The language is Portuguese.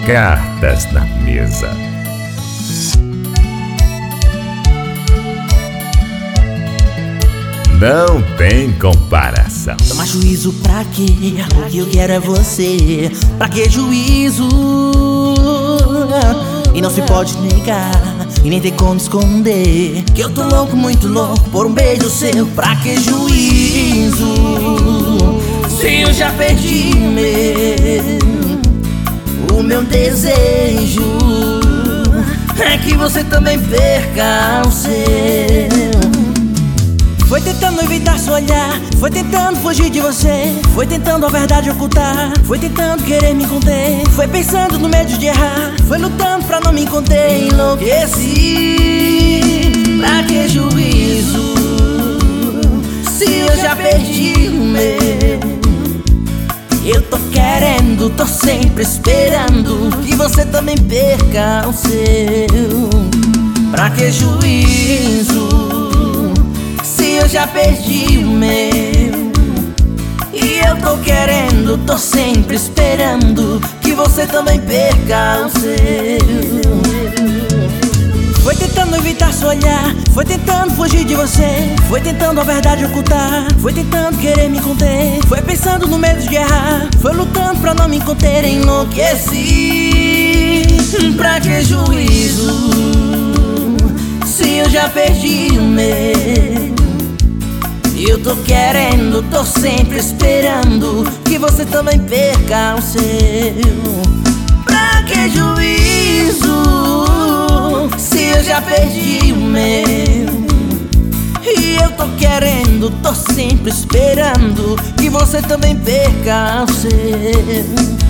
Cartas na mesa. Não tem comparação. Toma juízo pra quê? O que eu quero é você. Pra que juízo? E não se pode negar, e nem tem como esconder que eu tô louco, muito louco por um beijo seu. Pra que juízo? Se eu já perdi o meu desejo é que você também perca o seu. Foi tentando evitar seu olhar, foi tentando fugir de você, foi tentando a verdade ocultar, foi tentando querer me conter, foi pensando no medo de errar, foi lutando pra não me conter. Enlouqueci, pra que juízo? Se eu já perdi o meu. Eu tô querendo, tô sempre esperando que você também perca o seu. Pra que juízo? Eu já perdi o meu. E eu tô querendo, tô sempre esperando que você também perca o seu. Foi tentando evitar seu olhar, foi tentando fugir de você, foi tentando a verdade ocultar, foi tentando querer me conter, foi pensando no medo de errar, foi lutando pra não me conter. Enlouqueci, pra que juízo? Se eu já perdi o meu. Eu tô querendo, tô sempre esperando que você também perca o seu. Pra que juízo? Se eu já perdi o meu. E eu tô querendo, tô sempre esperando que você também perca o seu.